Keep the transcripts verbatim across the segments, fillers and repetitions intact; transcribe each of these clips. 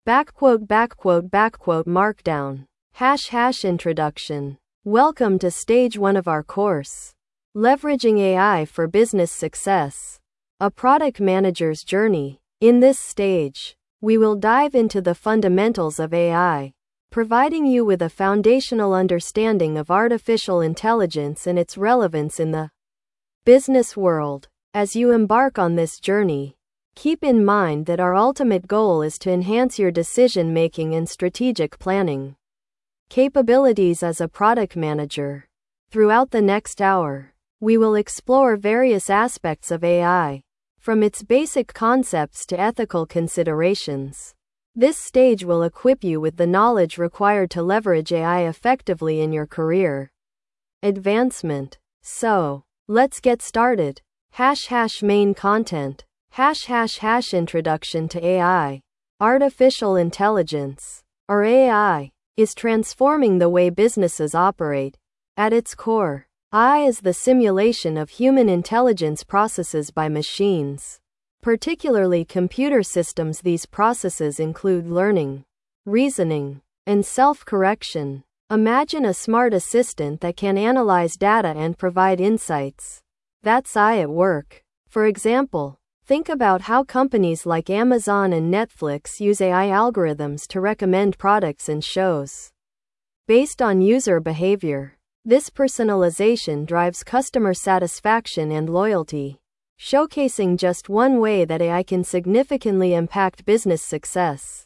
Backquote backquote backquote markdown. Hash hash introduction. Welcome to stage one of our course. Leveraging A I for business success. A product manager's journey. In this stage, we will dive into the fundamentals of A I, providing you with a foundational understanding of artificial intelligence and its relevance in the business world. As you embark on this journey, keep in mind that our ultimate goal is to enhance your decision-making and strategic planning capabilities as a product manager. Throughout the next hour, we will explore various aspects of A I, from its basic concepts to ethical considerations. This stage will equip you with the knowledge required to leverage A I effectively in your career advancement. So, let's get started. Hash hash main content. Hash hash hash introduction to A I. Artificial intelligence, or A I, is transforming the way businesses operate. At its core, A I is the simulation of human intelligence processes by machines, particularly computer systems. These processes include learning, reasoning, and self-correction. Imagine a smart assistant that can analyze data and provide insights. That's A I at work. For example, think about how companies like Amazon and Netflix use A I algorithms to recommend products and shows based on user behavior. This personalization drives customer satisfaction and loyalty, showcasing just one way that A I can significantly impact business success.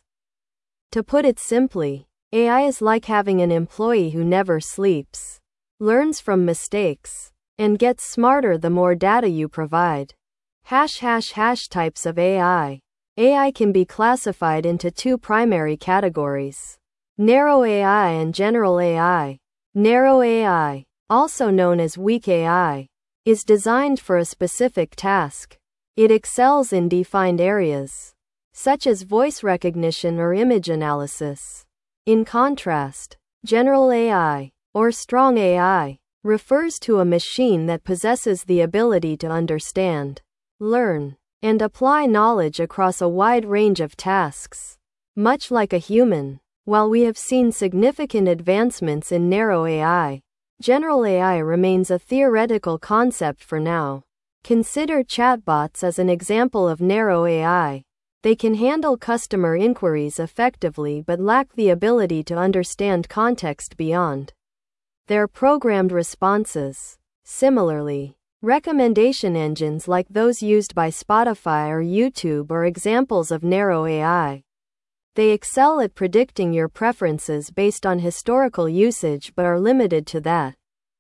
To put it simply, A I is like having an employee who never sleeps, learns from mistakes, and gets smarter the more data you provide. Hash hash hash types of A I. A I can be classified into two primary categories: narrow A I and general A I. Narrow A I, also known as weak A I, is designed for a specific task. It excels in defined areas, such as voice recognition or image analysis. In contrast, general A I, or strong A I, refers to a machine that possesses the ability to understand, learn, and apply knowledge across a wide range of tasks. Much like a human, while we have seen significant advancements in narrow A I, general A I remains a theoretical concept for now. Consider chatbots as an example of narrow A I. They can handle customer inquiries effectively but lack the ability to understand context beyond their programmed responses. Similarly, recommendation engines like those used by Spotify or YouTube are examples of narrow A I. They excel at predicting your preferences based on historical usage but are limited to that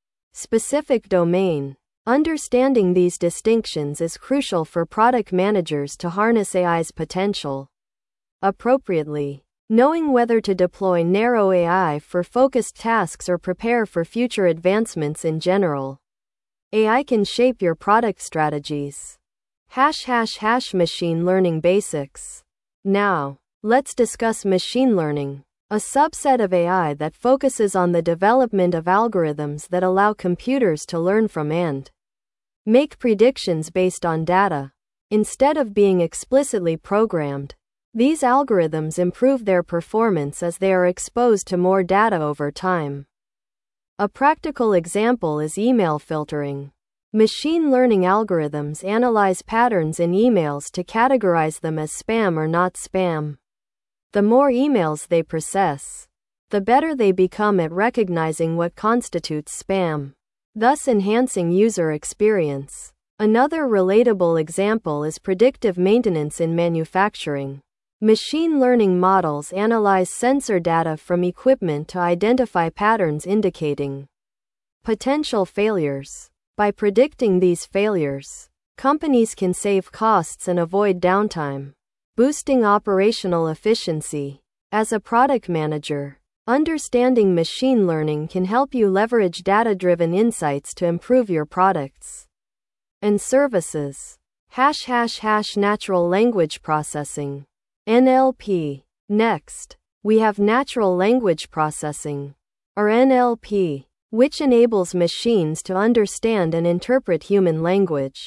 specific domain. Understanding these distinctions is crucial for product managers to harness A I's potential appropriately. Knowing whether to deploy narrow A I for focused tasks or prepare for future advancements in general A I can shape your product strategies. Hash hash hash machine learning basics. Now, let's discuss machine learning, a subset of A I that focuses on the development of algorithms that allow computers to learn from and make predictions based on data. Instead of being explicitly programmed, these algorithms improve their performance as they are exposed to more data over time. A practical example is email filtering. Machine learning algorithms analyze patterns in emails to categorize them as spam or not spam. The more emails they process, the better they become at recognizing what constitutes spam, thus enhancing user experience. Another relatable example is predictive maintenance in manufacturing. Machine learning models analyze sensor data from equipment to identify patterns indicating potential failures. By predicting these failures, companies can save costs and avoid downtime, boosting operational efficiency. As a product manager, understanding machine learning can help you leverage data-driven insights to improve your products and services. Hash hash hash natural language processing. N L P. Next, we have natural language processing, or N L P, which enables machines to understand and interpret human language.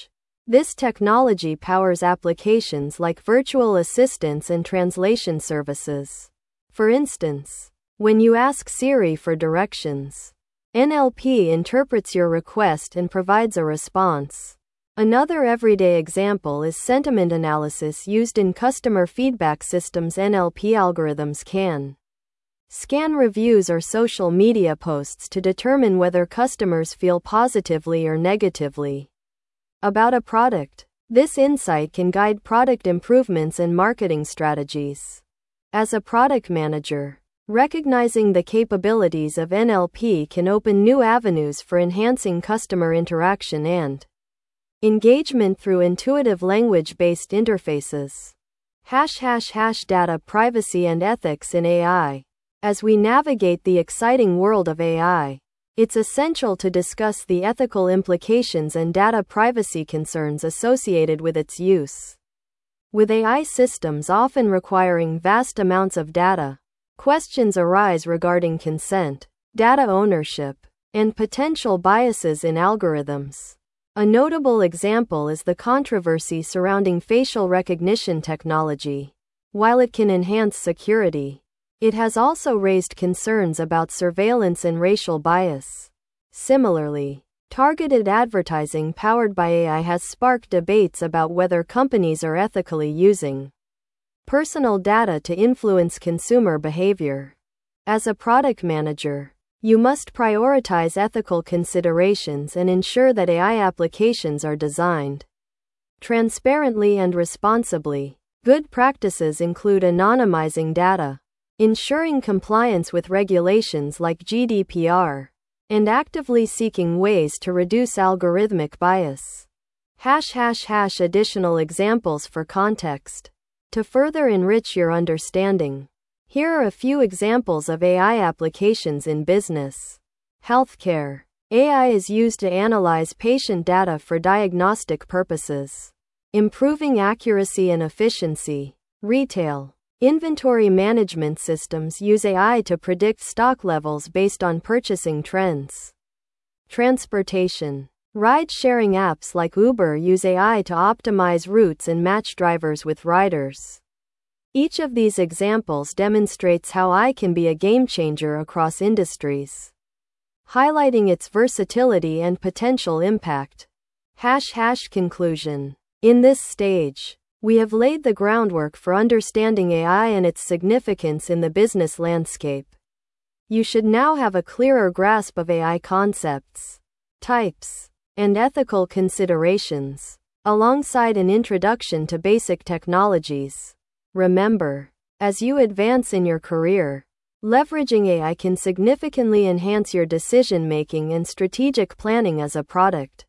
This technology powers applications like virtual assistants and translation services. For instance, when you ask Siri for directions, N L P interprets your request and provides a response. Another everyday example is sentiment analysis used in customer feedback systems. N L P algorithms can scan reviews or social media posts to determine whether customers feel positively or negatively about a product. This insight can guide product improvements and marketing strategies. As a product manager, recognizing the capabilities of N L P can open new avenues for enhancing customer interaction and engagement through intuitive language-based interfaces. Hash hash hash data privacy and ethics in A I. As we navigate the exciting world of A I, it's essential to discuss the ethical implications and data privacy concerns associated with its use. With A I systems often requiring vast amounts of data, questions arise regarding consent, data ownership, and potential biases in algorithms. A notable example is the controversy surrounding facial recognition technology. While it can enhance security, it has also raised concerns about surveillance and racial bias. Similarly, targeted advertising powered by A I has sparked debates about whether companies are ethically using personal data to influence consumer behavior. As a product manager, you must prioritize ethical considerations and ensure that A I applications are designed transparently and responsibly. Good practices include anonymizing data, ensuring compliance with regulations like G D P R, and actively seeking ways to reduce algorithmic bias. Hash hash hash additional examples for context. To further enrich your understanding, here are a few examples of A I applications in business. Healthcare. A I is used to analyze patient data for diagnostic purposes, improving accuracy and efficiency. Retail. Inventory management systems use A I to predict stock levels based on purchasing trends. Transportation. Ride-sharing apps like Uber use A I to optimize routes and match drivers with riders. Each of these examples demonstrates how A I can be a game-changer across industries, highlighting its versatility and potential impact. Hash hash conclusion. In this stage, we have laid the groundwork for understanding A I and its significance in the business landscape. You should now have a clearer grasp of A I concepts, types, and ethical considerations, alongside an introduction to basic technologies. Remember, as you advance in your career, leveraging A I can significantly enhance your decision-making and strategic planning as a product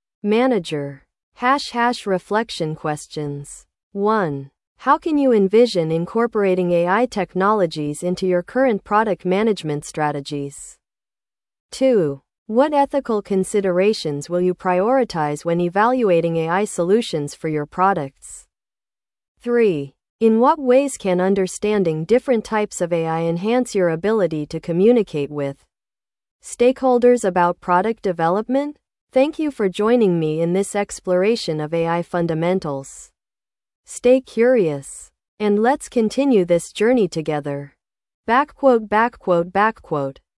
manager. Hash hash reflection questions. one. How can you envision incorporating A I technologies into your current product management strategies? two. What ethical considerations will you prioritize when evaluating A I solutions for your products? three. In what ways can understanding different types of A I enhance your ability to communicate with stakeholders about product development? Thank you for joining me in this exploration of A I fundamentals. Stay curious, and let's continue this journey together. Backquote, backquote, backquote.